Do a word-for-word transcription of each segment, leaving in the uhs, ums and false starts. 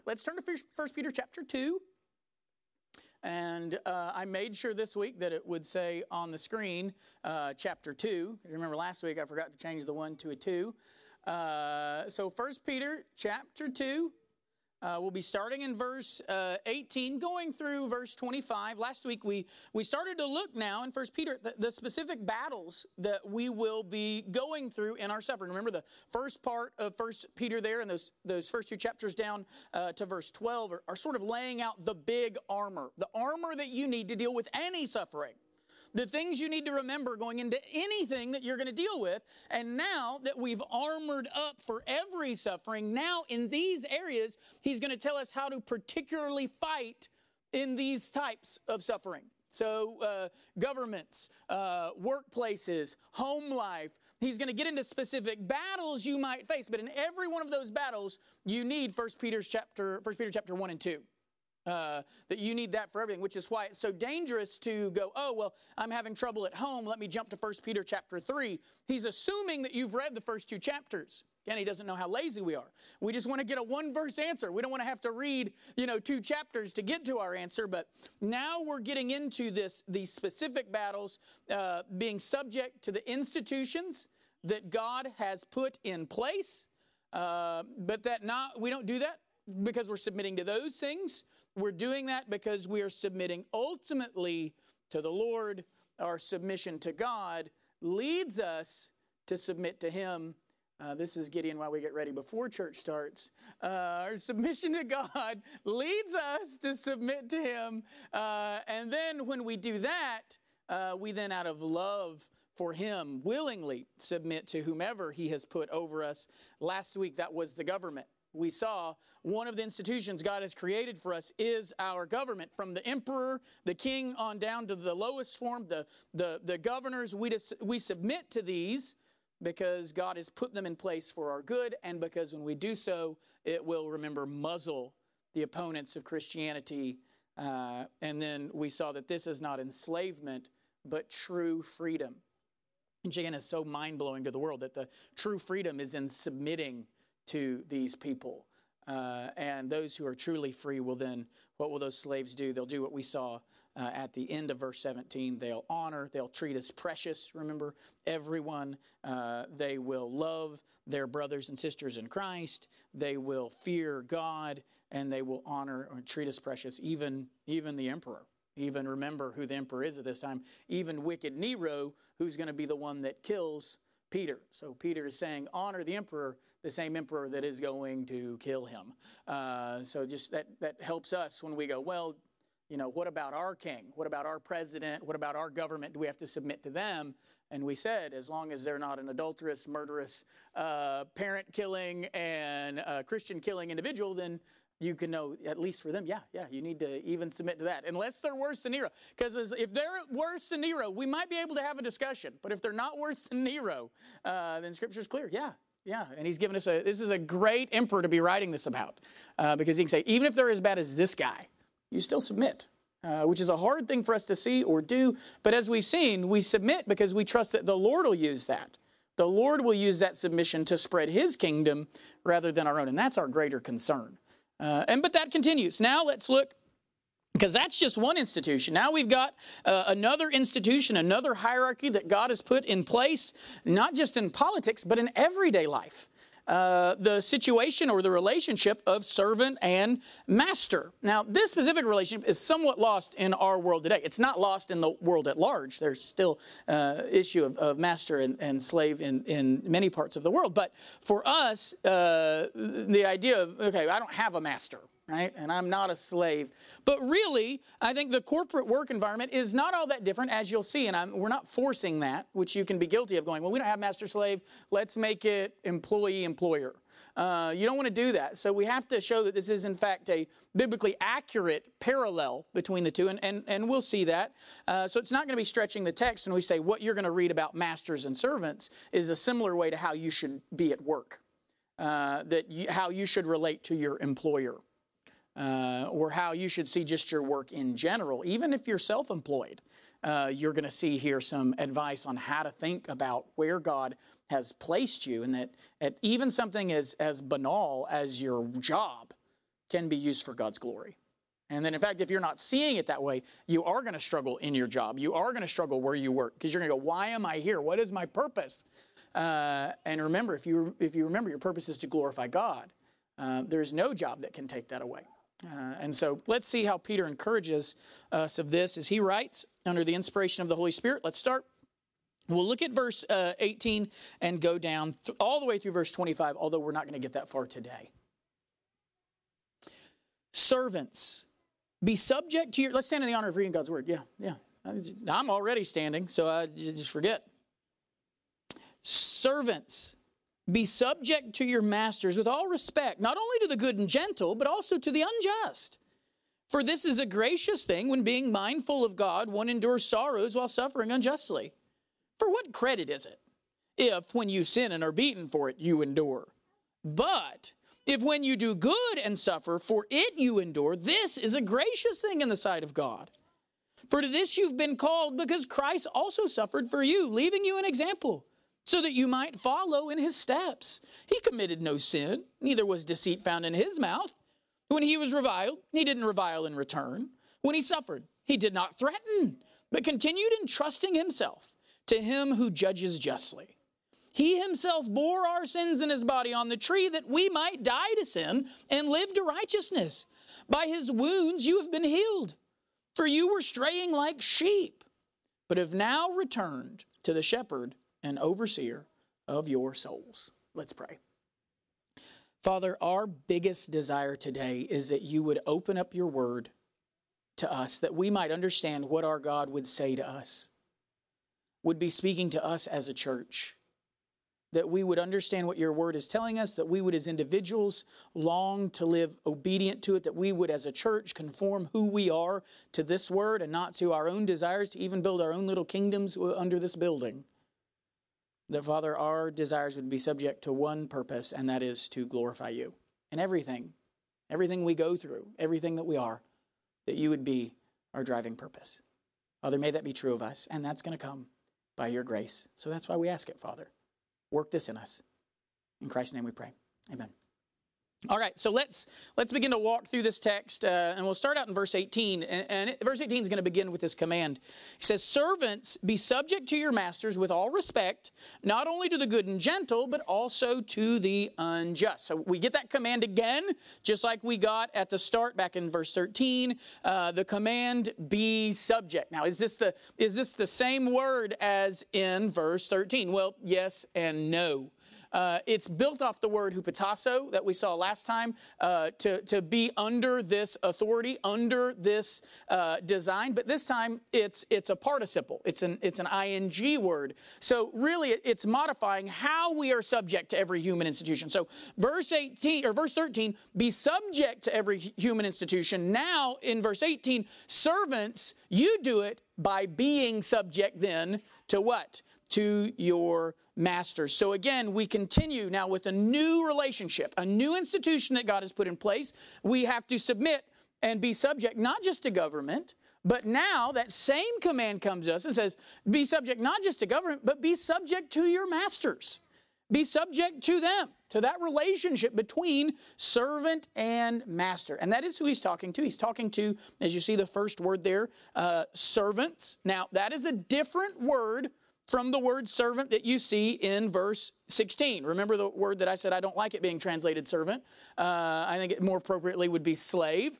Let's turn to First Peter chapter two. And uh, I made sure this week that it would say on the screen uh, chapter two. Remember last week I forgot to change the one to a two. Uh, so First Peter chapter two. Uh, we'll be starting in verse uh, eighteen, going through verse twenty-five. Last week we, we started to look now in First Peter the, the specific battles that we will be going through in our suffering. Remember the first part of First Peter there, and those those first two chapters down uh, to verse twelve are, are sort of laying out the big armor, the armor that you need to deal with any suffering. The things you need to remember going into anything that you're going to deal with. And now that we've armored up for every suffering, now in these areas, he's going to tell us how to particularly fight in these types of suffering. So uh, governments, uh, workplaces, home life. He's going to get into specific battles you might face. But in every one of those battles, you need First Peter's chapter, First Peter chapter one and two. Uh, that you need that for everything, which is why it's so dangerous to go, oh, well, I'm having trouble at home. Let me jump to First Peter chapter three. He's assuming that you've read the first two chapters. Again, he doesn't know how lazy we are. We just want to get a one-verse answer. We don't want to have to read, you know, two chapters to get to our answer. But now we're getting into this, these specific battles, uh, being subject to the institutions that God has put in place. Uh, but that not we don't do that because we're submitting to those things. We're doing that because we are submitting ultimately to the Lord. Our submission to God leads us to submit to Him. Uh, this is Gideon while we get ready before church starts. Uh, our submission to God leads us to submit to Him. Uh, and then when we do that, uh, we then out of love for Him willingly submit to whomever He has put over us. Last week that was the government. We saw one of the institutions God has created for us is our government. From the emperor, the king, on down to the lowest form, the, the, the governors, we, dis, we submit to these because God has put them in place for our good, and because when we do so, it will, remember, muzzle the opponents of Christianity. Uh, and then we saw that this is not enslavement, but true freedom. And again, it's so mind-blowing to the world that the true freedom is in submitting to these people. Uh, and those who are truly free will then, what will those slaves do? They'll do what we saw uh, at the end of verse seventeen. They'll honor, they'll treat as precious, remember, everyone. Uh, they will love their brothers and sisters in Christ. They will fear God, and they will honor or treat as precious even, even the emperor. Even remember who the emperor is at this time. Even wicked Nero, who's going to be the one that kills Peter. So Peter is saying, honor the emperor, the same emperor that is going to kill him. Uh, so just that, that helps us when we go, well, you know, what about our king? What about our president? What about our government? Do we have to submit to them? And we said, as long as they're not an adulterous, murderous, uh, parent-killing and uh, Christian-killing individual, then you can know, at least for them, yeah, yeah, you need to even submit to that. Unless they're worse than Nero. Because if they're worse than Nero, we might be able to have a discussion. But if they're not worse than Nero, uh, then Scripture's clear. Yeah, yeah. And he's given us a, this is a great emperor to be writing this about. Uh, because he can say, even if they're as bad as this guy, you still submit. Uh, which is a hard thing for us to see or do. But as we've seen, we submit because we trust that the Lord will use that. The Lord will use that submission to spread His kingdom rather than our own. And that's our greater concern. Uh, and but that continues. Now let's look, because that's just one institution. Now we've got uh, another institution, another hierarchy that God has put in place, not just in politics, but in everyday life. Uh, the situation or the relationship of servant and master. Now, this specific relationship is somewhat lost in our world today. It's not lost in the world at large. There's still uh, issue of, of master and, and slave in, in many parts of the world. But for us, uh, the idea of, okay, I don't have a master, right? And I'm not a slave. But really, I think the corporate work environment is not all that different, as you'll see. And I'm, we're not forcing that, which you can be guilty of going, well, we don't have master-slave. Let's make it employee-employer. Uh, you don't want to do that. So we have to show that this is, in fact, a biblically accurate parallel between the two. And, and, and we'll see that. Uh, so it's not going to be stretching the text when we say what you're going to read about masters and servants is a similar way to how you should be at work, uh, that you, how you should relate to your employer. Uh, or how you should see just your work in general. Even if you're self-employed, uh, you're going to see here some advice on how to think about where God has placed you, and that at even something as, as banal as your job can be used for God's glory. And then, in fact, if you're not seeing it that way, you are going to struggle in your job. You are going to struggle where you work because you're going to go, why am I here? What is my purpose? Uh, and remember, if you if you remember, your purpose is to glorify God. Uh, there's no job that can take that away. Uh, and so let's see how Peter encourages us of this as he writes under the inspiration of the Holy Spirit. Let's start. We'll look at verse uh, eighteen and go down th- all the way through verse twenty-five, although we're not going to get that far today. Servants, be subject to your... Let's stand in the honor of reading God's word. Yeah, yeah. I'm already standing, so I just forget. Servants, be subject to your masters with all respect, not only to the good and gentle, but also to the unjust. For this is a gracious thing when being mindful of God, one endures sorrows while suffering unjustly. For what credit is it if when you sin and are beaten for it, you endure? But if when you do good and suffer for it you endure, this is a gracious thing in the sight of God. For to this you've been called, because Christ also suffered for you, leaving you an example, so that you might follow in his steps. He committed no sin, neither was deceit found in his mouth. When he was reviled, he didn't revile in return. When he suffered, he did not threaten, but continued entrusting himself to him who judges justly. He himself bore our sins in his body on the tree that we might die to sin and live to righteousness. By his wounds you have been healed, for you were straying like sheep, but have now returned to the shepherd and overseer of your souls. Let's pray. Father, our biggest desire today is that you would open up your word to us, that we might understand what our God would say to us, would be speaking to us as a church, that we would understand what your word is telling us, that we would as individuals long to live obedient to it, that we would as a church conform who we are to this word and not to our own desires to even build our own little kingdoms under this building. That, Father, our desires would be subject to one purpose, and that is to glorify you. And everything, everything we go through, everything that we are, that you would be our driving purpose. Father, may that be true of us, and that's going to come by your grace. So that's why we ask it, Father. Work this in us. In Christ's name we pray. Amen. All right, so let's let's begin to walk through this text, uh, and we'll start out in verse eighteen. And, and it, verse eighteen is going to begin with this command. He says, "Servants, be subject to your masters with all respect, not only to the good and gentle, but also to the unjust." So we get that command again, just like we got at the start back in verse thirteen. Uh, the command, "Be subject." Now, is this the is this the same word as in verse thirteen? Well, yes and no. Uh, it's built off the word hupotasso that we saw last time, uh, to, to be under this authority, under this uh, design. But this time, it's it's a participle. It's an it's an ing word. So really, it's modifying how we are subject to every human institution. So verse eighteen or verse thirteen, be subject to every human institution. Now in verse eighteen, servants, you do it by being subject then to what? To your masters. So again, we continue now with a new relationship, a new institution that God has put in place. We have to submit and be subject not just to government, but now that same command comes to us and says, be subject not just to government, but be subject to your masters. Be subject to them, to that relationship between servant and master. And that is who he's talking to. He's talking to, as you see the first word there, uh, servants. Now, that is a different word from the word servant that you see in verse sixteen. Remember the word that I said I don't like it being translated servant. Uh, I think it more appropriately would be slave.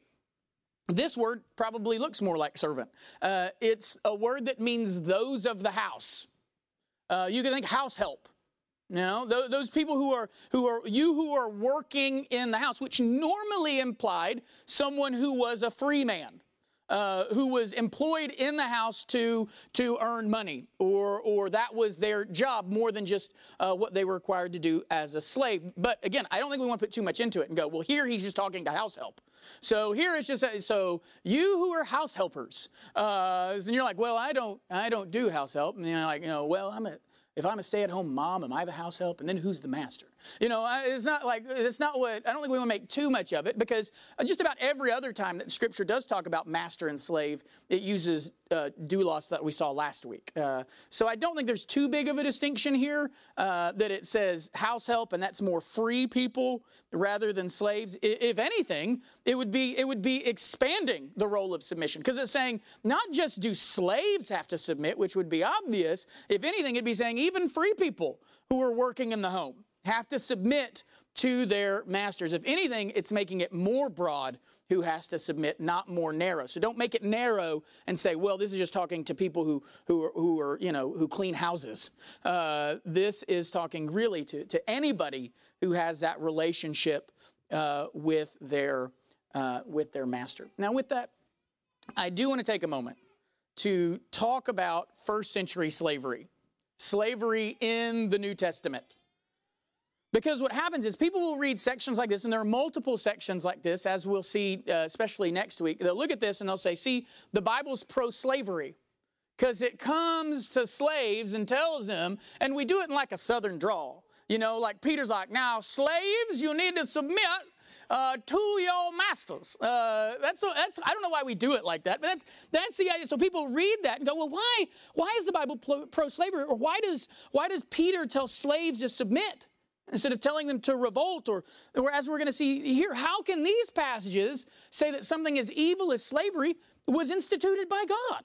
This word probably looks more like servant. Uh, it's a word that means those of the house. Uh, you can think house help. You know, th- those people who are, who are, you who are working in the house, which normally implied someone who was a free man. Uh, who was employed in the house to to earn money, or or that was their job more than just uh, what they were required to do as a slave. But again, I don't think we want to put too much into it and go, well, here he's just talking to house help. So here it's just so you who are house helpers, uh, and you're like, well, I don't I don't do house help, and you're like, you know, well, I'm a if I'm a stay-at-home mom, am I the house help? And then who's the master? You know, it's not like, it's not what, I don't think we want to make too much of it, because just about every other time that Scripture does talk about master and slave, it uses uh, doulos that we saw last week. Uh, so I don't think there's too big of a distinction here, uh, that it says house help, and that's more free people rather than slaves. If anything, it would be, it would be expanding the role of submission, because it's saying not just do slaves have to submit, which would be obvious. If anything, it'd be saying even free people who are working in the home have to submit to their masters. If anything, it's making it more broad who has to submit, not more narrow. So don't make it narrow and say, well, this is just talking to people who who are, who are you know, who clean houses. Uh, this is talking really to, to anybody who has that relationship uh, with their uh, with their master. Now, with that, I do want to take a moment to talk about first century slavery, slavery in the New Testament. Because what happens is people will read sections like this, and there are multiple sections like this, as we'll see, uh, especially next week. They'll look at this and they'll say, see, the Bible's pro-slavery, because it comes to slaves and tells them, and we do it in like a southern drawl. You know, like Peter's like, now, slaves, you need to submit uh, to your masters. Uh, that's, that's, I don't know why we do it like that, but that's, that's the idea. So people read that and go, well, why, why is the Bible pro-slavery? Or why does, why does Peter tell slaves to submit instead of telling them to revolt? Or, or as we're going to see here, how can these passages say that something as evil as slavery was instituted by God?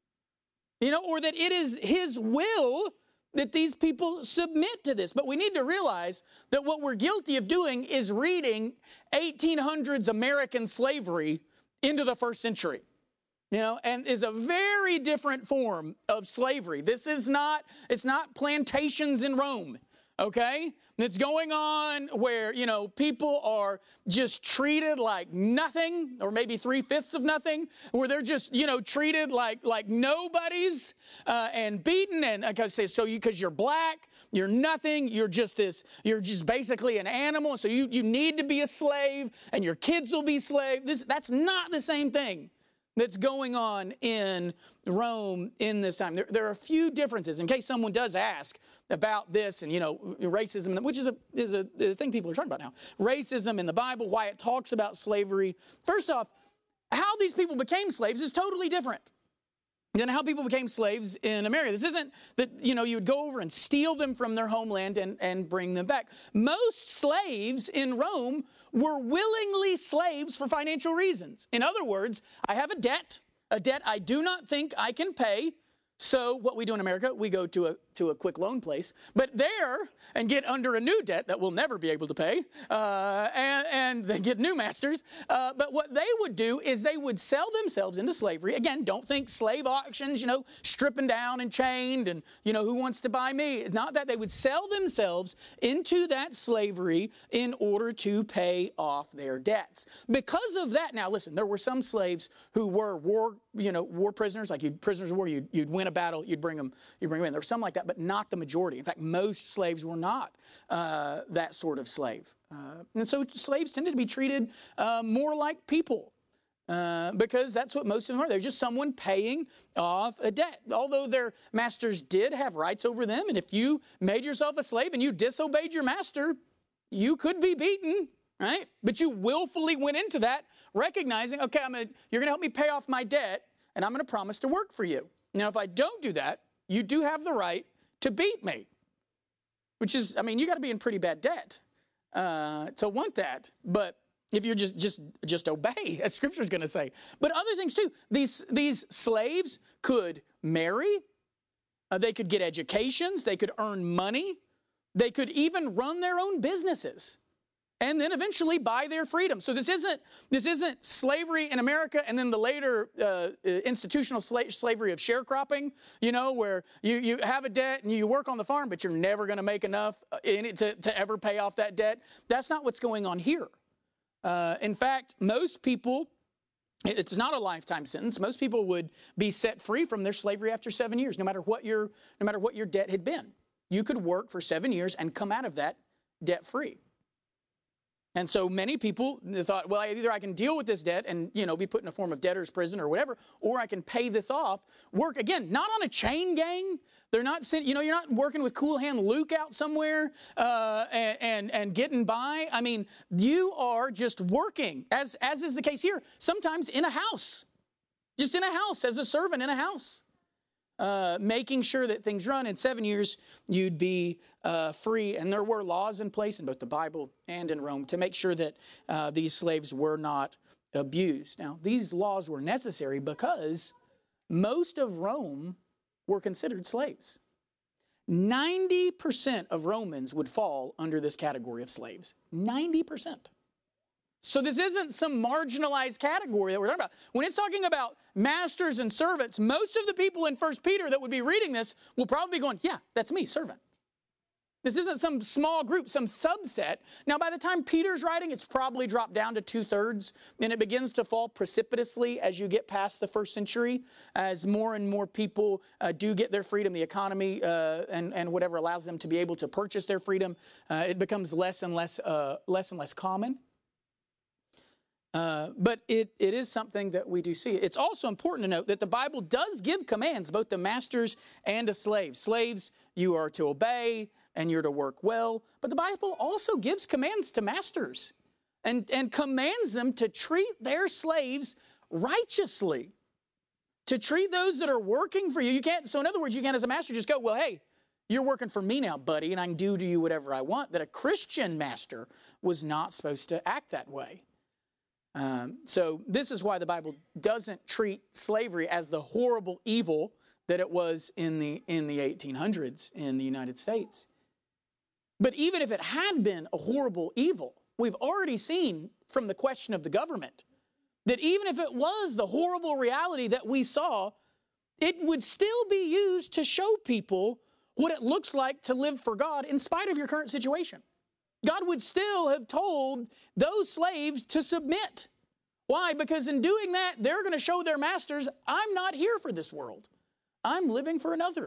You know, or that it is His will that these people submit to this. But we need to realize that what we're guilty of doing is reading eighteen hundreds American slavery into the first century. You know, and is a very different form of slavery. This is not, it's not plantations in Rome. Okay? It's going on where, you know, people are just treated like nothing, or maybe three-fifths of nothing, where they're just, you know, treated like like nobodies uh, and beaten. And like I say, so you, because you're black, you're nothing, you're just this, you're just basically an animal, so you, you need to be a slave, and your kids will be slaves. This, that's not the same thing that's going on in Rome in this time. There, there are a few differences, in case someone does ask about this, and, you know, racism, which is a, is a, a thing people are talking about now. Racism in the Bible, why it talks about slavery. First off, how these people became slaves is totally different than how people became slaves in America. This isn't that, you know, you would go over and steal them from their homeland and, and bring them back. Most slaves in Rome were willingly slaves for financial reasons. In other words, I have a debt, a debt I do not think I can pay. So what we do in America, we go to a to a quick loan place, but there and get under a new debt that we'll never be able to pay, uh, and, and they get new masters. Uh, but what they would do is they would sell themselves into slavery. Again, don't think slave auctions, you know, stripping down and chained and, you know, who wants to buy me? Not that. They would sell themselves into that slavery in order to pay off their debts. Because of that, now listen, there were some slaves who were war, you know, war prisoners, like you'd, prisoners of war, you'd, you'd win a battle, you'd bring them, you'd bring them in. There were some like that, but not the majority. In fact, most slaves were not uh, that sort of slave. Uh, and so slaves tended to be treated uh, more like people uh, because that's what most of them are. They're just someone paying off a debt. Although their masters did have rights over them, and if you made yourself a slave and you disobeyed your master, you could be beaten, right? But you willfully went into that recognizing, okay, I'm gonna, you're going to help me pay off my debt, and I'm going to promise to work for you. Now, if I don't do that, you do have the right to beat me, which is, I mean, you got to be in pretty bad debt uh, to want that. But if you're just just just obey, as Scripture's going to say. But other things too. These these slaves could marry, uh, they could get educations, they could earn money, they could even run their own businesses, and then eventually buy their freedom. So this isn't this isn't slavery in America and then the later uh, institutional sla- slavery of sharecropping, you know, where you, you have a debt and you work on the farm, but you're never going to make enough in it to, to ever pay off that debt. That's not what's going on here. Uh, in fact, most people, it's not a lifetime sentence. Most people would be set free from their slavery after seven years, no matter what your no matter what your debt had been. You could work for seven years and come out of that debt free. And so many people thought, well, either I can deal with this debt and, you know, be put in a form of debtor's prison or whatever, or I can pay this off, work, again, not on a chain gang. They're not, you know, you're not working with Cool Hand Luke out somewhere uh, and, and, and getting by. I mean, you are just working, as, as is the case here, sometimes in a house, just in a house, as a servant in a house. Uh, making sure that things run. In seven years, you'd be uh, free. And there were laws in place in both the Bible and in Rome to make sure that uh, these slaves were not abused. Now, these laws were necessary because most of Rome were considered slaves. ninety percent of Romans would fall under this category of slaves. ninety percent. So this isn't some marginalized category that we're talking about. When it's talking about masters and servants, most of the people in First Peter that would be reading this will probably be going, yeah, that's me, servant. This isn't some small group, some subset. Now, by the time Peter's writing, it's probably dropped down to two-thirds, and it begins to fall precipitously as you get past the first century, as more and more people uh, do get their freedom, the economy uh, and, and whatever allows them to be able to purchase their freedom, uh, it becomes less and less, uh, less and less common. Uh, but it, it is something that we do see. It's also important to note that the Bible does give commands both to masters and to slaves. Slaves, you are to obey and you're to work well. But the Bible also gives commands to masters and, and commands them to treat their slaves righteously, to treat those that are working for you. You can't, so in other words, you can't as a master just go, well, hey, you're working for me now, buddy, and I can do to you whatever I want. That a Christian master was not supposed to act that way. Um, so this is why the Bible doesn't treat slavery as the horrible evil that it was in the in the eighteen hundreds in the United States. But even if it had been a horrible evil, we've already seen from the question of the government that even if it was the horrible reality that we saw, it would still be used to show people what it looks like to live for God in spite of your current situation. God would still have told those slaves to submit. Why? Because in doing that, they're going to show their masters, I'm not here for this world. I'm living for another.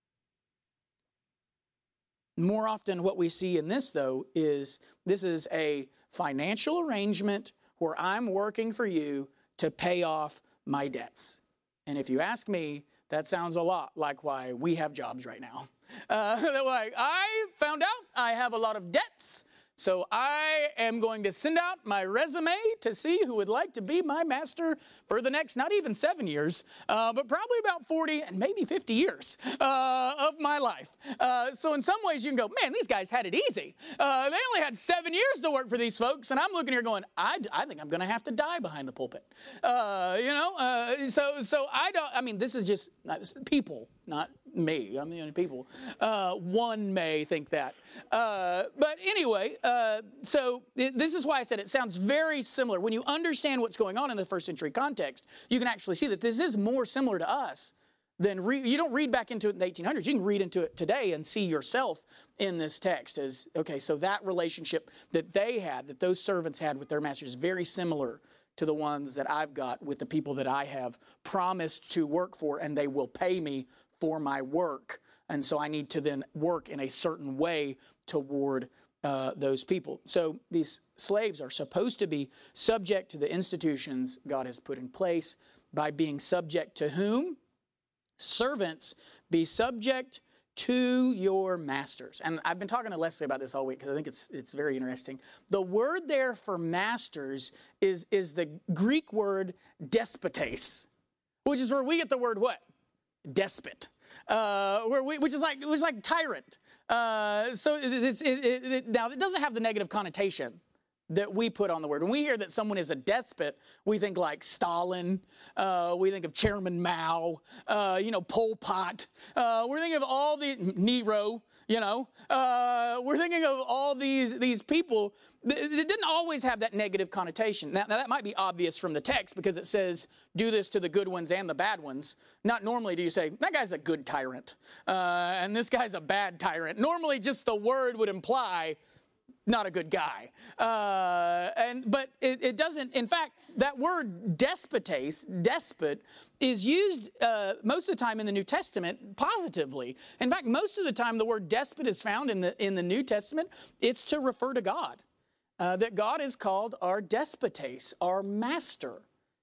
More often what we see in this, though, is this is a financial arrangement where I'm working for you to pay off my debts. And if you ask me, that sounds a lot like why we have jobs right now. Uh, like, I found out I have a lot of debts, so I am going to send out my resume to see who would like to be my master for the next, not even seven years, uh, but probably about forty and maybe fifty years uh, of my life. Uh, so in some ways you can go, man, these guys had it easy. Uh, they only had seven years to work for these folks, and I'm looking here going, I, I think I'm going to have to die behind the pulpit. Uh, you know, uh, so so I don't, I mean, this is just people, not me, I'm the only people. Uh, one may think that. Uh, but anyway, uh, so it, this is why I said it sounds very similar. When you understand what's going on in the first century context, you can actually see that this is more similar to us than, re- you don't read back into it in the eighteen hundreds. You can read into it today and see yourself in this text as, okay, so that relationship that they had, that those servants had with their masters is very similar to the ones that I've got with the people that I have promised to work for, and they will pay me for my work. And so I need to then work in a certain way toward uh, those people. So these slaves are supposed to be subject to the institutions God has put in place. By being subject to whom? Servants, be subject to your masters. And I've been talking to Leslie about this all week because I think it's it's very interesting. The word there for masters is, is the Greek word despotes, which is where we get the word what? Despot, uh, where we, which is like, which is like tyrant. Uh, so it, it, it, it, now it doesn't have the negative connotation that we put on the word. When we hear that someone is a despot, we think like Stalin, uh, we think of Chairman Mao, uh, you know, Pol Pot. Uh, we're thinking of all the, Nero, you know. Uh, we're thinking of all these, these people. It didn't always have that negative connotation. Now, now, that might be obvious from the text because it says, do this to the good ones and the bad ones. Not normally do you say, that guy's a good tyrant, uh, and this guy's a bad tyrant. Normally just the word would imply not a good guy. Uh, and But it, it doesn't, in fact, that word despotes, despot, is used uh, most of the time in the New Testament positively. In fact, most of the time the word despot is found in the, in the New Testament, it's to refer to God. uh, that God is called our despotes, our master.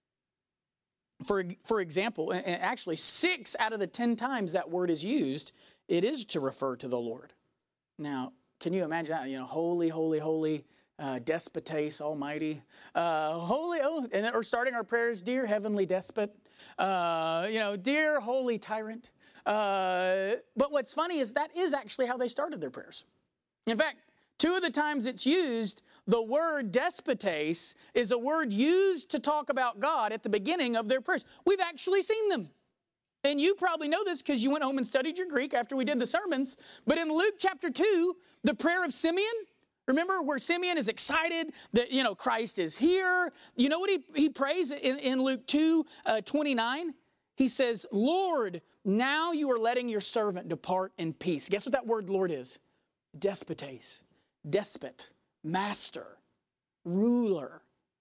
For, for example, and actually six out of the ten times that word is used, it is to refer to the Lord. Now, can you imagine that? You know, holy, holy, holy, uh, despotes, almighty, uh, holy, oh, and we're starting our prayers, dear heavenly despot, uh, you know, dear holy tyrant. Uh, but what's funny is that is actually how they started their prayers. In fact, two of the times it's used, the word despotes is a word used to talk about God at the beginning of their prayers. We've actually seen them. And you probably know this because you went home and studied your Greek after we did the sermons. But in Luke chapter two, the prayer of Simeon, remember where Simeon is excited that, you know, Christ is here. You know what he, he prays in, in Luke two, uh, twenty-nine? He says, Lord, now you are letting your servant depart in peace. Guess what that word Lord is? Despotes, despot, master, ruler.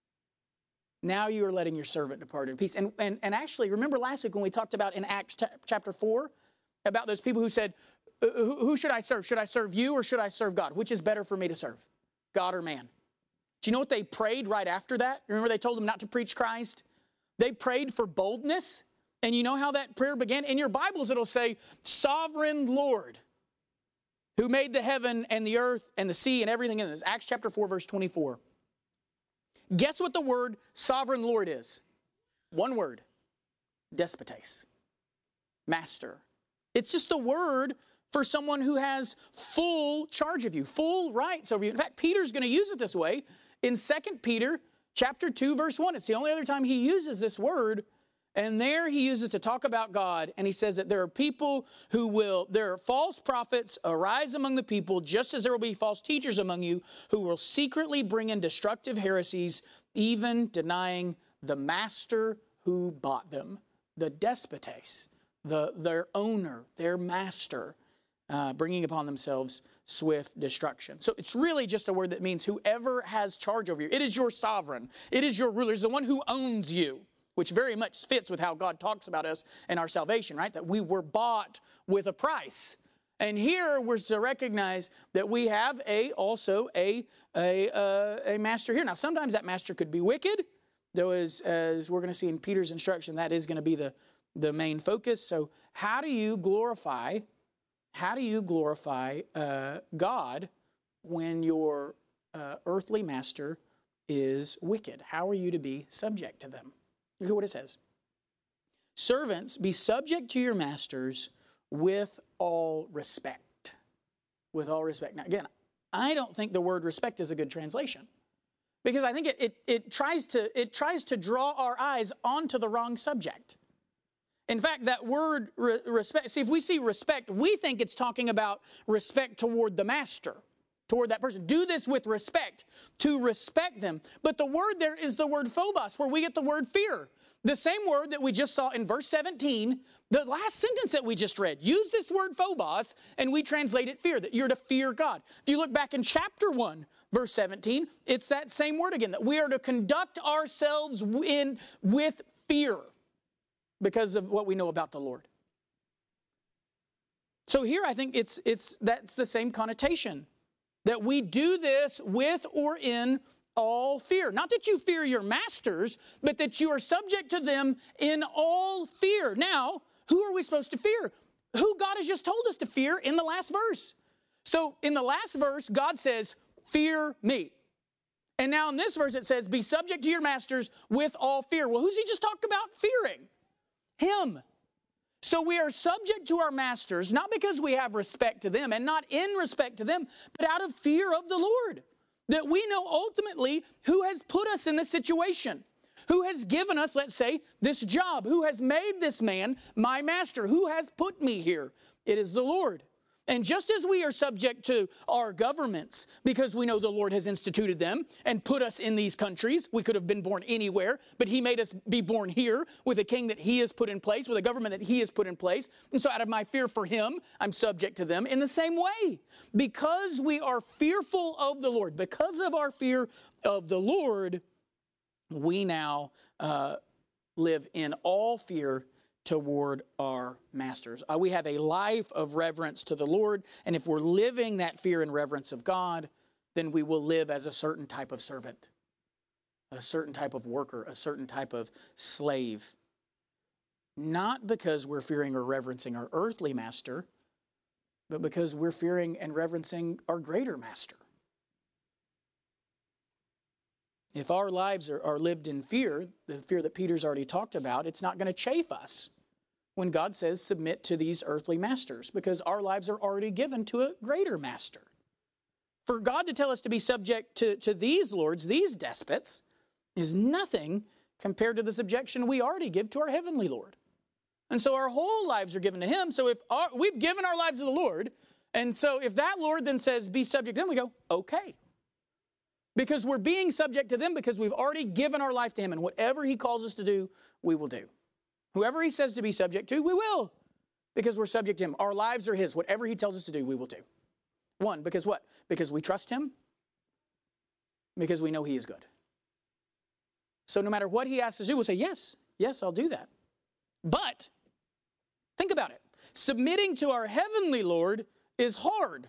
Now you are letting your servant depart in peace. And, and, and actually, remember last week when we talked about in Acts t- chapter four, about those people who said, who, who should I serve? Should I serve you or should I serve God? Which is better for me to serve, God or man? Do you know what they prayed right after that? Remember they told them not to preach Christ? They prayed for boldness. And you know how that prayer began? In your Bibles it'll say, Sovereign Lord, who made the heaven and the earth and the sea and everything in it. Acts chapter four, verse twenty-four. Guess what the word sovereign Lord is? One word. Despotes. Master. It's just a word for someone who has full charge of you, full rights over you. In fact, Peter's going to use it this way in Second Peter chapter two, verse one. It's the only other time he uses this word. And there he uses to talk about God, and he says that there are people who will, there are false prophets arise among the people, just as there will be false teachers among you, who will secretly bring in destructive heresies, even denying the master who bought them, the despotes, the, their owner, their master, uh, bringing upon themselves swift destruction. So it's really just a word that means whoever has charge over you. It is your sovereign. It is your ruler. It's the one who owns you, which very much fits with how God talks about us and our salvation, right? That we were bought with a price. And here we're to recognize that we have a also a a, uh, a master here. Now, sometimes that master could be wicked, though as, as we're going to see in Peter's instruction, that is going to be the, the main focus. So how do you glorify, how do you glorify uh, God when your uh, earthly master is wicked? How are you to be subject to them? Look at what it says. Servants, be subject to your masters with all respect. With all respect. Now, again, I don't think the word respect is a good translation, because I think it, it, it, tries to, it tries to draw our eyes onto the wrong subject. In fact, that word re- respect, see, if we see respect, we think it's talking about respect toward the master, toward that person. Do this with respect, to respect them. But the word there is the word phobos, where we get the word fear. The same word that we just saw in verse seventeen, the last sentence that we just read. Use this word phobos, and we translate it fear, that you're to fear God. If you look back in chapter one, verse seventeen, it's that same word again, that we are to conduct ourselves in with fear because of what we know about the Lord. So here I think it's it's that's the same connotation. That we do this with or in all fear. Not that you fear your masters, but that you are subject to them in all fear. Now, who are we supposed to fear? Who God has just told us to fear in the last verse. So in the last verse, God says, fear me. And now in this verse it says, be subject to your masters with all fear. Well, who's he just talked about fearing? Him. So we are subject to our masters, not because we have respect to them and not in respect to them, but out of fear of the Lord. That we know ultimately who has put us in this situation, who has given us, let's say, this job, who has made this man my master, who has put me here. It is the Lord. And just as we are subject to our governments because we know the Lord has instituted them and put us in these countries, we could have been born anywhere, but he made us be born here with a king that he has put in place, with a government that he has put in place. And so out of my fear for him, I'm subject to them in the same way. Because we are fearful of the Lord, because of our fear of the Lord, we now uh, live in all fear toward our masters. Uh, we have a life of reverence to the Lord, and if we're living that fear and reverence of God, then we will live as a certain type of servant, a certain type of worker, a certain type of slave. Not because we're fearing or reverencing our earthly master, but because we're fearing and reverencing our greater master. If our lives are, are lived in fear, the fear that Peter's already talked about, it's not going to chafe us when God says submit to these earthly masters, because our lives are already given to a greater master. For God to tell us to be subject to, to these lords, these despots, is nothing compared to the subjection we already give to our heavenly Lord. And so our whole lives are given to Him. So if our, we've given our lives to the Lord, and so if that Lord then says be subject to them, we go, okay. Because we're being subject to them because we've already given our life to Him. And whatever He calls us to do, we will do. Whoever He says to be subject to, we will. Because we're subject to Him. Our lives are His. Whatever He tells us to do, we will do. One, because what? Because we trust Him. Because we know He is good. So no matter what He asks us to do, we'll say, yes, yes, I'll do that. But, think about it. Submitting to our heavenly Lord is hard.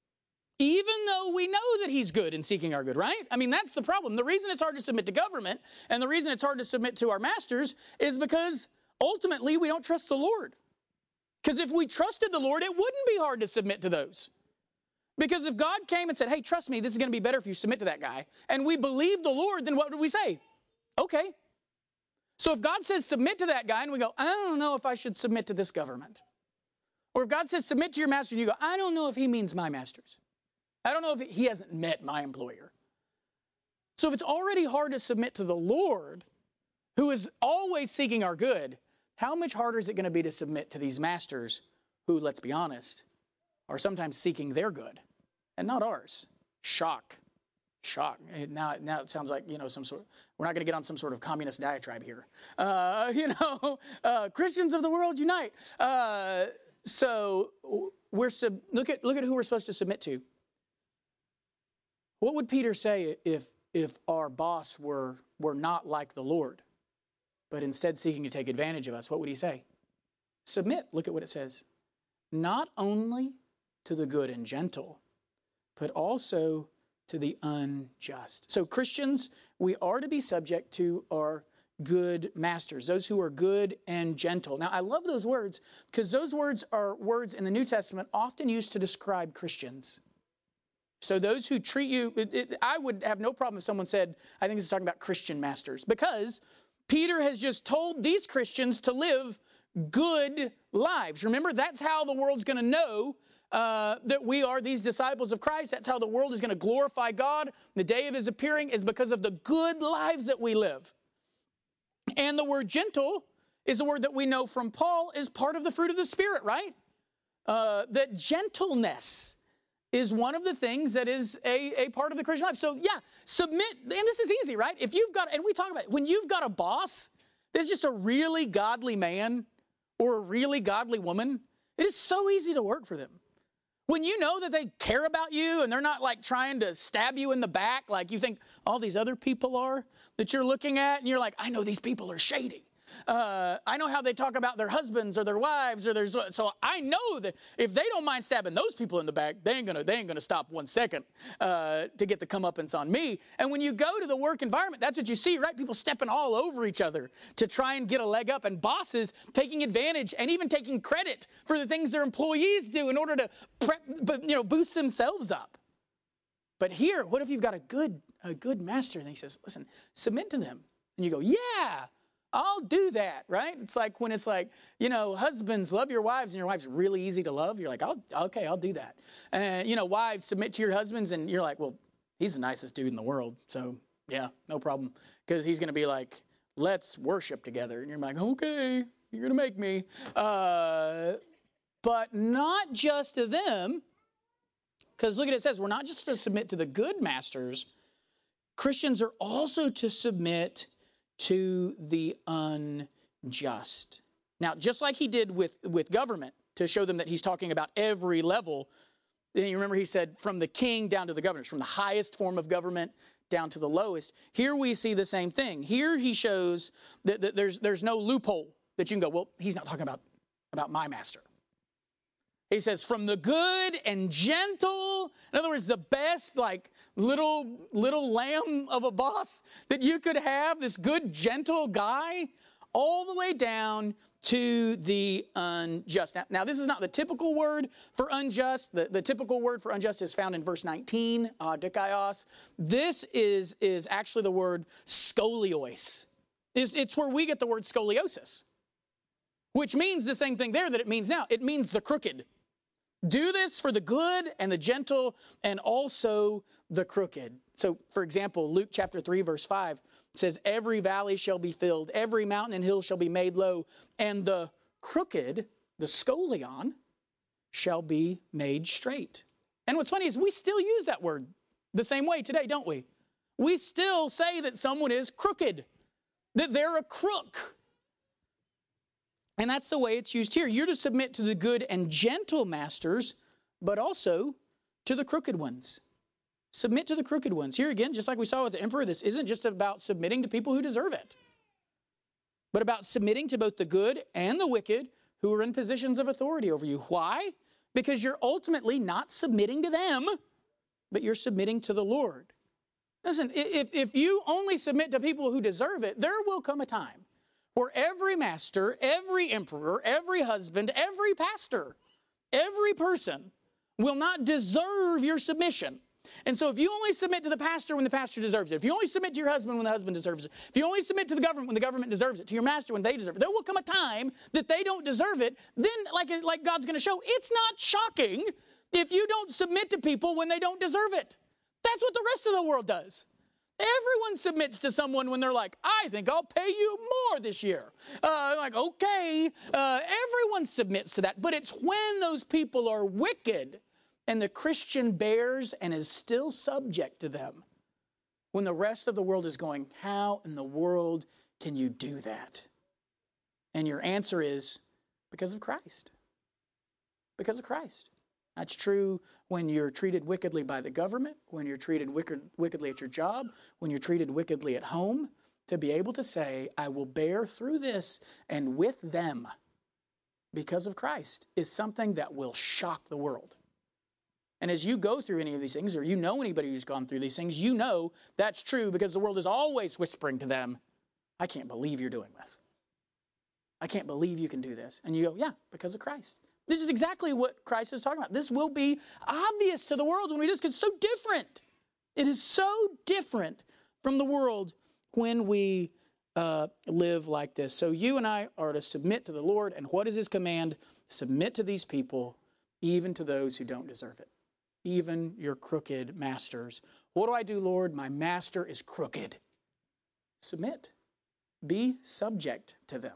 Even though we know that He's good in seeking our good, right? I mean, that's the problem. The reason it's hard to submit to government and the reason it's hard to submit to our masters is because ultimately we don't trust the Lord. Because if we trusted the Lord, it wouldn't be hard to submit to those. Because if God came and said, hey, trust me, this is going to be better if you submit to that guy, and we believe the Lord, then what would we say? Okay. So if God says submit to that guy, and we go, I don't know if I should submit to this government. Or if God says submit to your master, and you go, I don't know if He means my masters. I don't know if He hasn't met my employer. So if it's already hard to submit to the Lord, who is always seeking our good, how much harder is it going to be to submit to these masters who, let's be honest, are sometimes seeking their good and not ours? Shock. Shock. Now, now it sounds like, you know, some sort, we're not going to get on some sort of communist diatribe here. Uh, you know, uh, Christians of the world unite. Uh, so we're, sub, look at, look at who we're supposed to submit to. What would Peter say if, if our boss were, were not like the Lord, but instead seeking to take advantage of us? What would he say? Submit. Look at what it says. Not only to the good and gentle, but also to the unjust. So Christians, we are to be subject to our good masters, those who are good and gentle. Now, I love those words because those words are words in the New Testament often used to describe Christians. So those who treat you, it, it, I would have no problem if someone said, I think this is talking about Christian masters, because Peter has just told these Christians to live good lives. Remember, that's how the world's going to know uh, that we are these disciples of Christ. That's how the world is going to glorify God. The day of His appearing is because of the good lives that we live. And the word gentle is a word that we know from Paul is part of the fruit of the Spirit, right? Uh, that gentleness is one of the things that is a, a part of the Christian life. So yeah, submit, and this is easy, right? If you've got, and we talk about it, when you've got a boss that's just a really godly man or a really godly woman, it is so easy to work for them. When you know that they care about you and they're not like trying to stab you in the back like you think all these other people are that you're looking at, and you're like, I know these people are shady. Uh, I know how they talk about their husbands or their wives or their, so I know that if they don't mind stabbing those people in the back, they ain't gonna, they ain't gonna stop one second uh, to get the comeuppance on me. And when you go to the work environment, that's what you see, right? People stepping all over each other to try and get a leg up, and bosses taking advantage and even taking credit for the things their employees do in order to prep, you know, boost themselves up. But here, what if you've got a good, a good master, and he says, listen, submit to them. And you go, yeah, I'll do that, right? It's like when it's like, you know, husbands, love your wives, and your wife's really easy to love. You're like, I'll, okay, I'll do that. And, you know, wives, submit to your husbands, and you're like, well, he's the nicest dude in the world. So, yeah, no problem. Because he's going to be like, let's worship together. And you're like, okay, you're going to make me. Uh, but not just to them. Because look at it, it says, we're not just to submit to the good masters. Christians are also to submit to the unjust. Now, just like he did with, with government, to show them that he's talking about every level, and you remember he said from the king down to the governors, from the highest form of government down to the lowest. Here we see the same thing. Here he shows that, that there's, there's no loophole that you can go, well, he's not talking about, about my master. He says, from the good and gentle, in other words, the best, like, little, little lamb of a boss that you could have, this good, gentle guy, all the way down to the unjust. Now, now this is not the typical word for unjust. The, the typical word for unjust is found in verse nineteen, uh, dikaios. This is, is actually the word scoliosis. It's, it's where we get the word scoliosis, which means the same thing there that it means now. It means the crooked. Do this for the good and the gentle and also the crooked. So, for example, Luke chapter three, verse five says, every valley shall be filled, every mountain and hill shall be made low, and the crooked, the scolion, shall be made straight. And what's funny is we still use that word the same way today, don't we? We still say that someone is crooked, that they're a crook. And that's the way it's used here. You're to submit to the good and gentle masters, but also to the crooked ones. Submit to the crooked ones. Here again, just like we saw with the emperor, this isn't just about submitting to people who deserve it, but about submitting to both the good and the wicked who are in positions of authority over you. Why? Because you're ultimately not submitting to them, but you're submitting to the Lord. Listen, if, if you only submit to people who deserve it, there will come a time where every master, every emperor, every husband, every pastor, every person will not deserve your submission. And so if you only submit to the pastor when the pastor deserves it, if you only submit to your husband when the husband deserves it, if you only submit to the government when the government deserves it, to your master when they deserve it, there will come a time that they don't deserve it. Then, like, like God's going to show, it's not shocking if you don't submit to people when they don't deserve it. That's what the rest of the world does. Everyone submits to someone when they're like, I think I'll pay you more this year. Uh, like, okay. Uh, everyone submits to that. But it's when those people are wicked and the Christian bears and is still subject to them, when the rest of the world is going, how in the world can you do that? And your answer is, because of Christ. Because of Christ. That's true when you're treated wickedly by the government, when you're treated wicked, wickedly at your job, when you're treated wickedly at home. To be able to say, I will bear through this and with them because of Christ is something that will shock the world. And as you go through any of these things, or you know anybody who's gone through these things, you know that's true because the world is always whispering to them, I can't believe you're doing this. I can't believe you can do this. And you go, yeah, because of Christ. This is exactly what Christ is talking about. This will be obvious to the world when we do this because it's so different. It is so different from the world when we uh, live like this. So you and I are to submit to the Lord. And what is his command? Submit to these people, even to those who don't deserve it. Even your crooked masters. What do I do, Lord? My master is crooked. Submit. Be subject to them.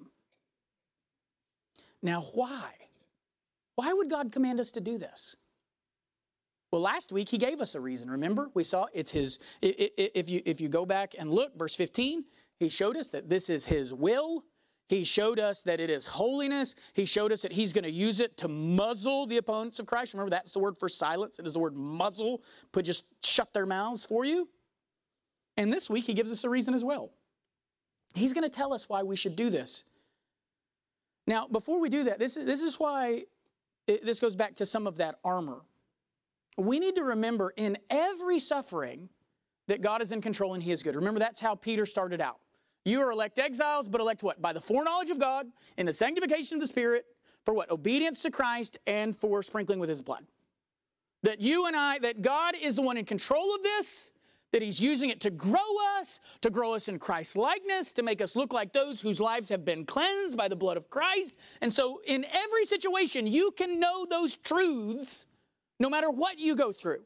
Now, why? Why would God command us to do this? Well, last week he gave us a reason. Remember, we saw it's his, if you, if you go back and look, verse fifteen, he showed us that this is his will. He showed us that it is holiness. He showed us that he's going to use it to muzzle the opponents of Christ. Remember, that's the word for silence. It is the word muzzle. Put just shut their mouths for you. And this week he gives us a reason as well. He's going to tell us why we should do this. Now, before we do that, this is, this is why it, this goes back to some of that armor. We need to remember in every suffering that God is in control and he is good. Remember, that's how Peter started out. You are elect exiles, but elect what? By the foreknowledge of God, in the sanctification of the Spirit, for what? Obedience to Christ and for sprinkling with his blood. That you and I, that God is the one in control of this, that he's using it to grow us, to grow us in Christ's likeness, to make us look like those whose lives have been cleansed by the blood of Christ. And so in every situation, you can know those truths no matter what you go through.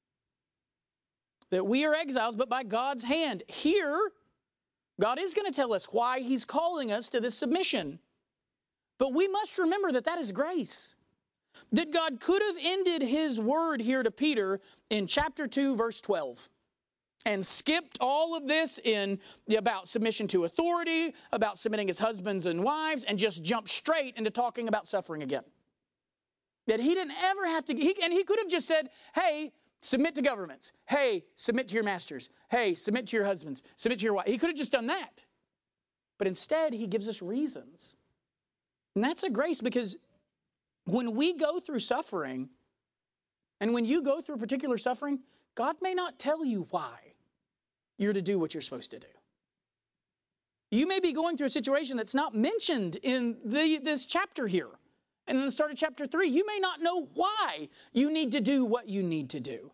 That we are exiles, but by God's hand. Here, God is going to tell us why he's calling us to this submission. But we must remember that that is grace. That God could have ended his word here to Peter in chapter two, verse twelve. And skipped all of this in about submission to authority, about submitting as husbands and wives, and just jumped straight into talking about suffering again. That he didn't ever have to, he, and he could have just said, hey, submit to governments. Hey, submit to your masters. Hey, submit to your husbands. Submit to your wife. He could have just done that. But instead, he gives us reasons. And that's a grace because when we go through suffering, and when you go through a particular suffering, God may not tell you why you're to do what you're supposed to do. You may be going through a situation that's not mentioned in the, this chapter here. And in the start of chapter three, you may not know why you need to do what you need to do.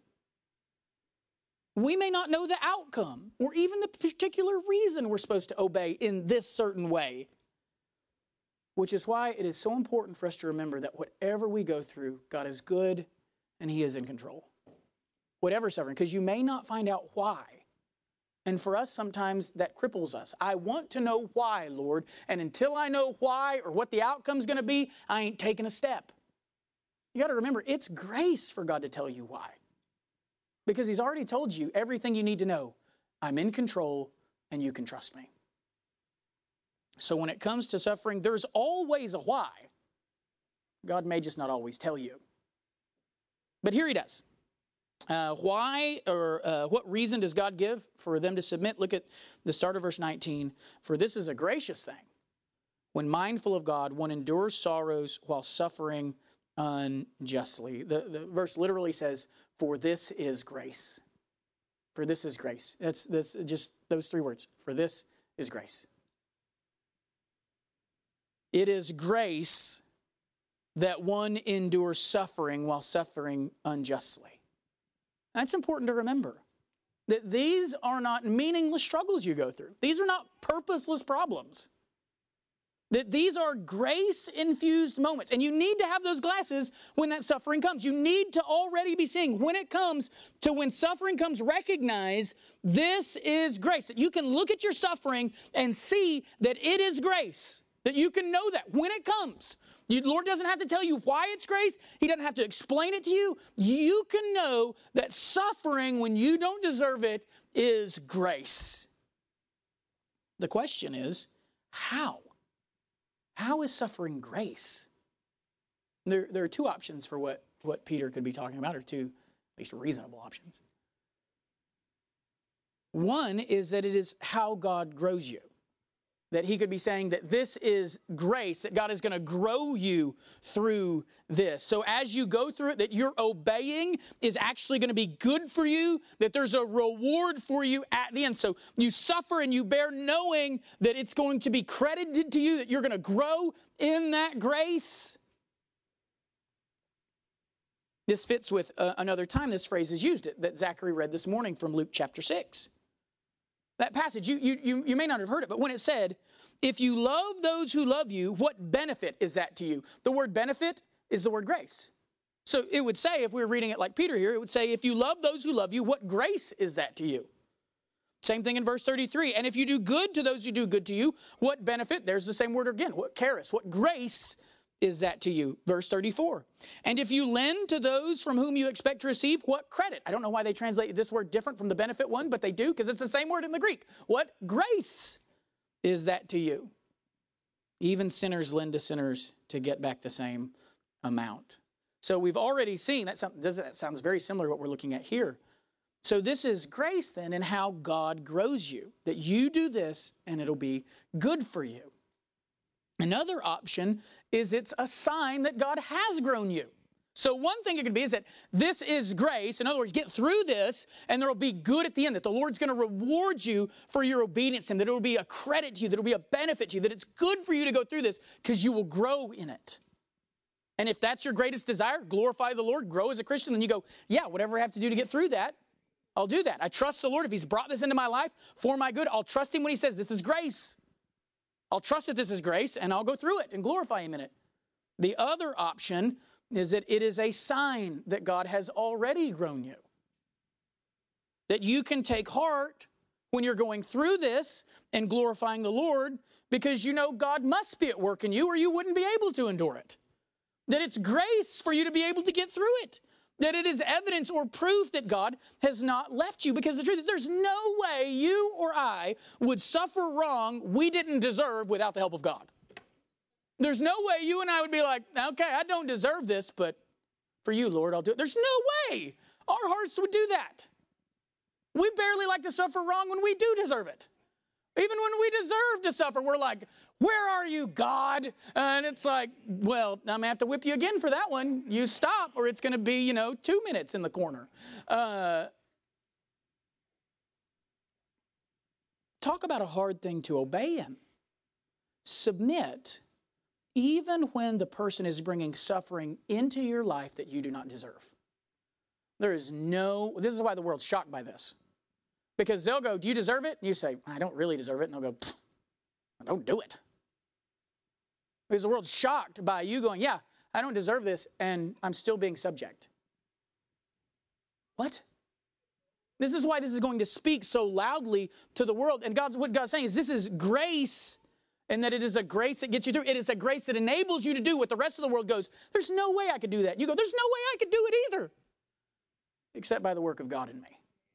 We may not know the outcome or even the particular reason we're supposed to obey in this certain way. Which is why it is so important for us to remember that whatever we go through, God is good and He is in control. Whatever suffering, because you may not find out why. And for us, sometimes that cripples us. I want to know why, Lord, and until I know why or what the outcome's going to be, I ain't taking a step. You got to remember, it's grace for God to tell you why. Because He's already told you everything you need to know. I'm in control and you can trust me. So when it comes to suffering, there's always a why. God may just not always tell you. But here He does. Uh, why or uh, what reason does God give for them to submit? Look at the start of verse nineteen. For this is a gracious thing. When mindful of God, one endures sorrows while suffering unjustly. The, the verse literally says, for this is grace. For this is grace. That's, that's just those three words. For this is grace. It is grace that one endures suffering while suffering unjustly. That's important to remember. That these are not meaningless struggles you go through. These are not purposeless problems. That these are grace-infused moments. And you need to have those glasses when that suffering comes. You need to already be seeing when it comes to when suffering comes, recognize this is grace. That you can look at your suffering and see that it is grace. That you can know that when it comes. The Lord doesn't have to tell you why it's grace. He doesn't have to explain it to you. You can know that suffering when you don't deserve it is grace. The question is, how? How is suffering grace? There, there are two options for what, what Peter could be talking about, or two at least reasonable options. One is that it is how God grows you. That he could be saying that this is grace, that God is going to grow you through this. So as you go through it, that your obeying is actually going to be good for you, that there's a reward for you at the end. So you suffer and you bear knowing that it's going to be credited to you, that you're going to grow in that grace. This fits with uh, another time this phrase is used, that Zachary read this morning from Luke chapter six. That passage, you, you, you may not have heard it, but when it said, if you love those who love you, what benefit is that to you? The word benefit is the word grace. So it would say, if we were reading it like Peter here, it would say, if you love those who love you, what grace is that to you? Same thing in verse thirty-three. And if you do good to those who do good to you, what benefit? There's the same word again. What charis, what grace is that to you? Verse thirty-four. And if you lend to those from whom you expect to receive, what credit? I don't know why they translate this word different from the benefit one, but they do, because it's the same word in the Greek. What grace is that to you? Even sinners lend to sinners to get back the same amount. So we've already seen, that, sound, that sounds very similar to what we're looking at here. So this is grace then in how God grows you. That you do this and it'll be good for you. Another option is it's a sign that God has grown you. So one thing it could be is that this is grace. In other words, get through this and there will be good at the end. That the Lord's going to reward you for your obedience and that it will be a credit to you, that it will be a benefit to you, that it's good for you to go through this because you will grow in it. And if that's your greatest desire, glorify the Lord, grow as a Christian, then you go, yeah, whatever I have to do to get through that, I'll do that. I trust the Lord. If He's brought this into my life for my good, I'll trust Him when He says this is grace. I'll trust that this is grace and I'll go through it and glorify Him in it. The other option is that it is a sign that God has already grown you. That you can take heart when you're going through this and glorifying the Lord because you know God must be at work in you or you wouldn't be able to endure it. That it's grace for you to be able to get through it. That it is evidence or proof that God has not left you. Because the truth is there's no way you or I would suffer wrong we didn't deserve without the help of God. There's no way you and I would be like, okay, I don't deserve this, but for you, Lord, I'll do it. There's no way our hearts would do that. We barely like to suffer wrong when we do deserve it. Even when we deserve to suffer, we're like, where are you, God? And it's like, well, I'm going to have to whip you again for that one. You stop, or it's going to be, you know, two minutes in the corner. Uh, talk about a hard thing to obey in. Submit, even when the person is bringing suffering into your life that you do not deserve. There is no, this is why the world's shocked by this. Because they'll go, do you deserve it? And you say, I don't really deserve it. And they'll go, I don't do it. Because the world's shocked by you going, yeah, I don't deserve this, and I'm still being subject. What? This is why this is going to speak so loudly to the world. And God's what God's saying is this is grace, and that it is a grace that gets you through. It is a grace that enables you to do what the rest of the world goes, there's no way I could do that. And you go, there's no way I could do it either, except by the work of God in me.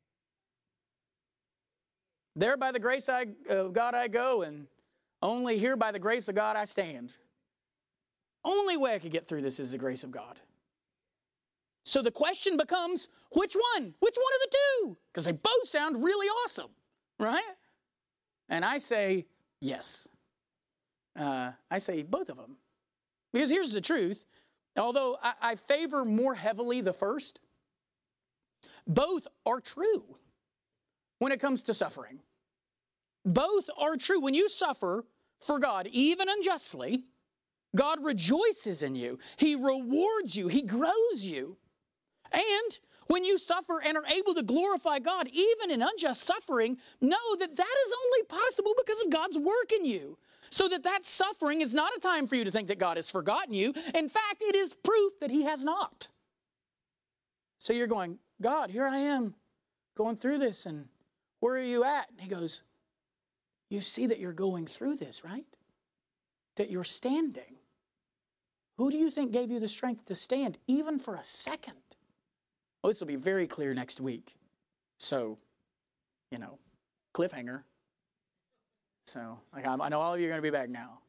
There by the grace of God I go, and only here by the grace of God I stand. Only way I could get through this is the grace of God. So the question becomes, which one? Which one of the two? Because they both sound really awesome, right? And I say, yes. Uh, I say both of them. Because here's the truth. Although I, I favor more heavily the first, both are true when it comes to suffering. Both are true. When you suffer for God, even unjustly, God rejoices in you. He rewards you. He grows you. And when you suffer and are able to glorify God, even in unjust suffering, know that that is only possible because of God's work in you. So that that suffering is not a time for you to think that God has forgotten you. In fact, it is proof that He has not. So you're going, God, here I am going through this, and where are you at? And He goes, you see that you're going through this, right? That you're standing. Who do you think gave you the strength to stand, even for a second? Well, this will be very clear next week. So, you know, cliffhanger. So, like, I know all of you are going to be back now.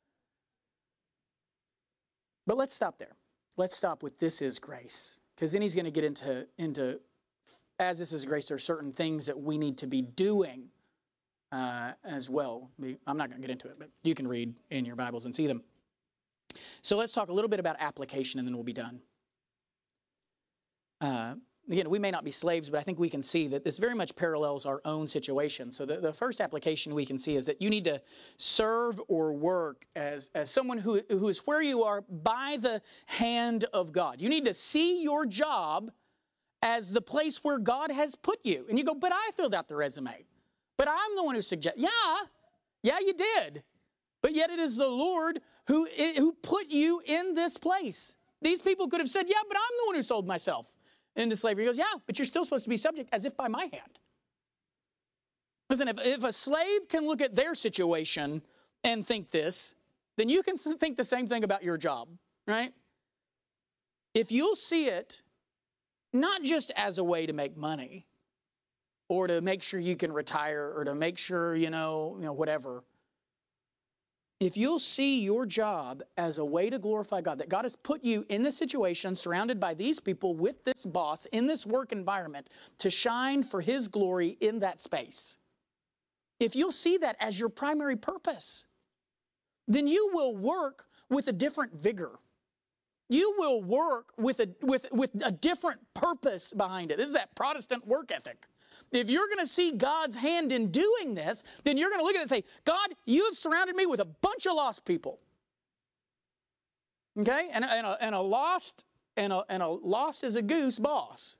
But let's stop there. Let's stop with this is grace. Because then he's going to get into, into, as this is grace, there are certain things that we need to be doing uh, as well. I'm not going to get into it, but you can read in your Bibles and see them. So let's talk a little bit about application, and then we'll be done. Uh, again, we may not be slaves, but I think we can see that this very much parallels our own situation. So the, the first application we can see is that you need to serve or work as, as someone who, who is where you are by the hand of God. You need to see your job as the place where God has put you. And you go, but I filled out the resume. But I'm the one who suggested. Yeah, yeah, you did. But yet it is the Lord who, who put you in this place. These people could have said, yeah, but I'm the one who sold myself into slavery. He goes, yeah, but you're still supposed to be subject as if by my hand. Listen, if, if a slave can look at their situation and think this, then you can think the same thing about your job, right? If you'll see it not just as a way to make money or to make sure you can retire or to make sure, you know, you know, whatever. If you'll see your job as a way to glorify God, that God has put you in this situation, surrounded by these people, with this boss, in this work environment, to shine for His glory in that space. If you'll see that as your primary purpose, then you will work with a different vigor. You will work with a, with, with a different purpose behind it. This is that Protestant work ethic. If you're going to see God's hand in doing this, then you're going to look at it and say, God, you have surrounded me with a bunch of lost people. Okay? And, and, a, and a lost and a, and a lost as a goose boss.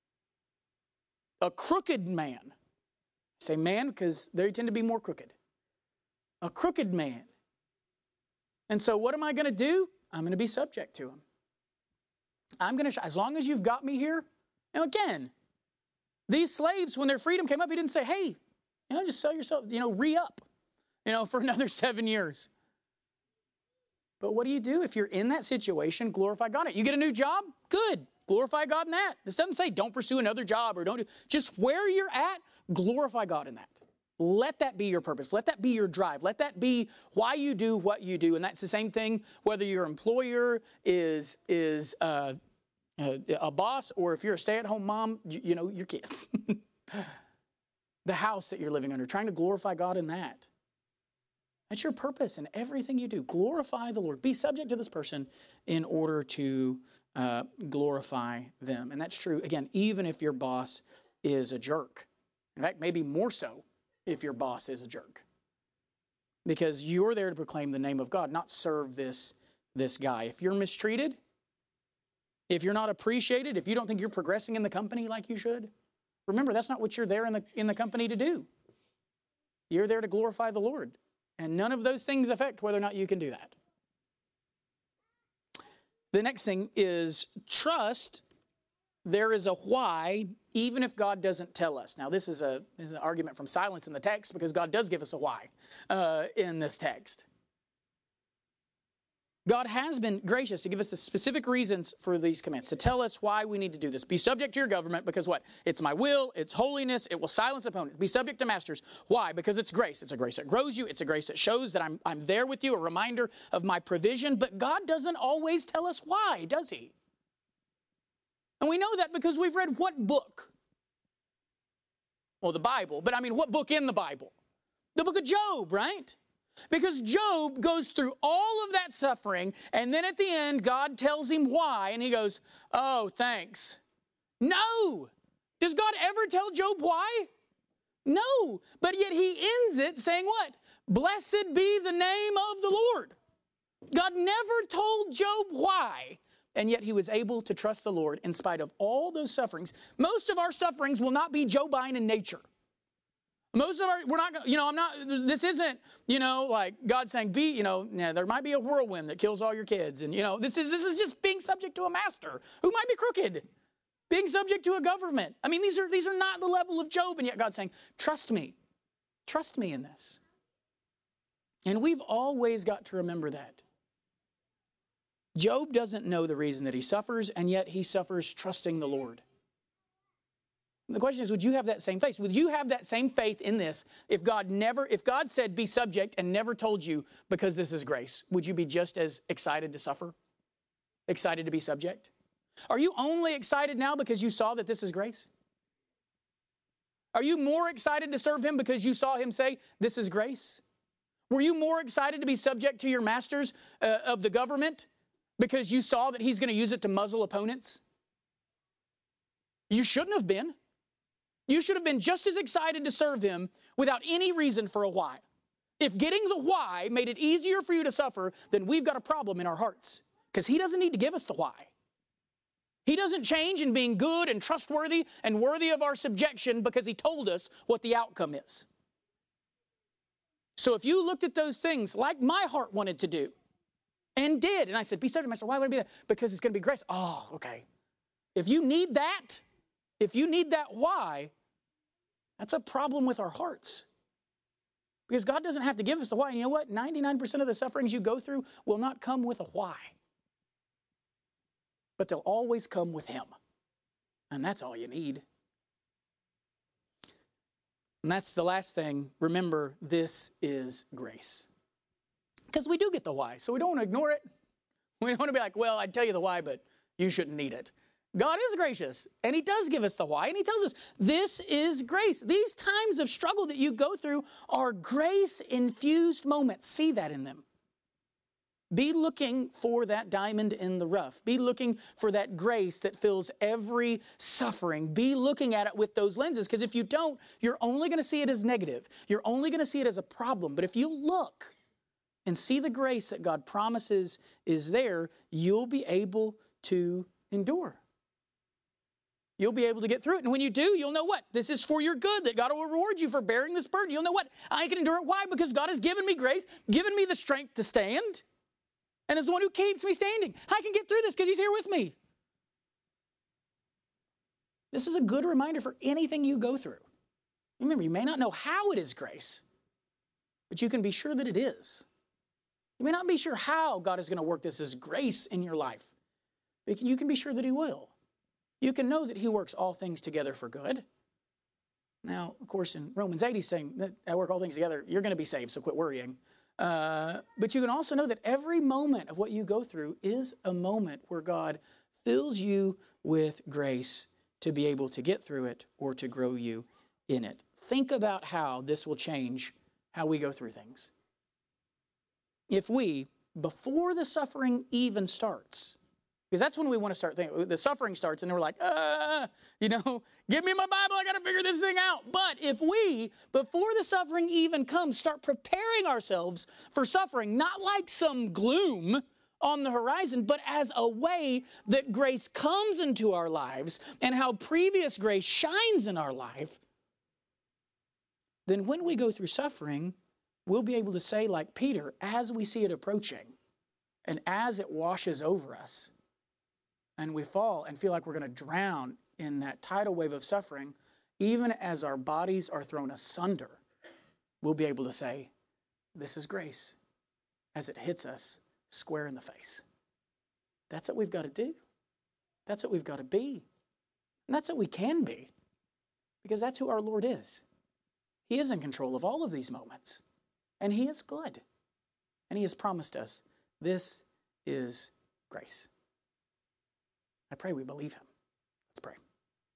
A crooked man. I say man because they tend to be more crooked. A crooked man. And so what am I going to do? I'm going to be subject to him. I'm going to, as long as you've got me here. Now again, these slaves, when their freedom came up, he didn't say, hey, you know, just sell yourself, you know, re-up, you know, for another seven years. But what do you do if you're in that situation? Glorify God in it. You get a new job? Good. Glorify God in that. This doesn't say don't pursue another job or don't do, just where you're at, glorify God in that. Let that be your purpose. Let that be your drive. Let that be why you do what you do. And that's the same thing whether your employer is, is uh, a, a boss or if you're a stay-at-home mom, you, you know, your kids. the house that you're living under, trying to glorify God in that. That's your purpose in everything you do. Glorify the Lord. Be subject to this person in order to uh, glorify them. And that's true, again, even if your boss is a jerk. In fact, maybe more so if your boss is a jerk. Because you're there to proclaim the name of God, not serve this, this guy. If you're mistreated, if you're not appreciated, if you don't think you're progressing in the company like you should, remember, that's not what you're there in the, in the company to do. You're there to glorify the Lord. And none of those things affect whether or not you can do that. The next thing is trust. There is a why, even if God doesn't tell us. Now, this is, a, this is an argument from silence in the text because God does give us a why uh, in this text. God has been gracious to give us the specific reasons for these commands, to tell us why we need to do this. Be subject to your government because what? It's my will, it's holiness, it will silence opponents. Be subject to masters. Why? Because it's grace. It's a grace that grows you. It's a grace that shows that I'm, I'm there with you, a reminder of my provision. But God doesn't always tell us why, does He? And we know that because we've read what book? Well, the Bible. But I mean, what book in the Bible? The book of Job, right? Because Job goes through all of that suffering, and then at the end, God tells him why, and he goes, oh, thanks. No! Does God ever tell Job why? No! But yet he ends it saying what? Blessed be the name of the Lord. God never told Job why, and yet he was able to trust the Lord in spite of all those sufferings. Most of our sufferings will not be Jobine in nature. Most of our, we're not, you know, I'm not, this isn't, you know, like God saying, be, you know, yeah, there might be a whirlwind that kills all your kids. And, you know, this is, this is just being subject to a master who might be crooked, being subject to a government. I mean, these are, these are not the level of Job. And yet God's saying, trust me, trust me in this. And we've always got to remember that. Job doesn't know the reason that he suffers, and yet he suffers trusting the Lord. The question is, would you have that same faith? Would you have that same faith in this if God never, if God said be subject and never told you because this is grace? Would you be just as excited to suffer? Excited to be subject? Are you only excited now because you saw that this is grace? Are you more excited to serve Him because you saw Him say this is grace? Were you more excited to be subject to your masters uh, of the government because you saw that He's going to use it to muzzle opponents? You shouldn't have been. You should have been just as excited to serve Him without any reason for a why. If getting the why made it easier for you to suffer, then we've got a problem in our hearts. Because He doesn't need to give us the why. He doesn't change in being good and trustworthy and worthy of our subjection because He told us what the outcome is. So if you looked at those things like my heart wanted to do and did, and I said, be subject, I said, why would I be that? Because it's going to be grace. Oh, okay. If you need that, if you need that why, that's a problem with our hearts. Because God doesn't have to give us the why. And you know what? ninety-nine percent of the sufferings you go through will not come with a why. But they'll always come with Him. And that's all you need. And that's the last thing. Remember, this is grace. Because we do get the why. So we don't want to ignore it. We don't want to be like, well, I'd tell you the why, but you shouldn't need it. God is gracious, and He does give us the why, and He tells us this is grace. These times of struggle that you go through are grace-infused moments. See that in them. Be looking for that diamond in the rough. Be looking for that grace that fills every suffering. Be looking at it with those lenses, because if you don't, you're only going to see it as negative. You're only going to see it as a problem. But if you look and see the grace that God promises is there, you'll be able to endure. You'll be able to get through it. And when you do, you'll know what? This is for your good, that God will reward you for bearing this burden. You'll know what? I can endure it. Why? Because God has given me grace, given me the strength to stand, and is the one who keeps me standing. I can get through this because He's here with me. This is a good reminder for anything you go through. Remember, you may not know how it is grace, but you can be sure that it is. You may not be sure how God is going to work this as grace in your life, but you can be sure that He will. You can know that He works all things together for good. Now, of course, in Romans eight, He's saying that I work all things together. You're going to be saved, so quit worrying. Uh, but you can also know that every moment of what you go through is a moment where God fills you with grace to be able to get through it or to grow you in it. think about how this will change how we go through things. If we, before the suffering even starts, because that's when we want to start thinking, the suffering starts and we're like, uh, you know, give me my Bible, I got to figure this thing out. But if we, before the suffering even comes, start preparing ourselves for suffering, not like some gloom on the horizon, but as a way that grace comes into our lives and how previous grace shines in our life, then when we go through suffering, we'll be able to say like Peter, as we see it approaching and as it washes over us, and we fall and feel like we're going to drown in that tidal wave of suffering, even as our bodies are thrown asunder, we'll be able to say, this is grace, as it hits us square in the face. That's what we've got to do. That's what we've got to be. And that's what we can be, because that's who our Lord is. He is in control of all of these moments, and He is good. And He has promised us, this is grace. I pray we believe Him. Let's pray.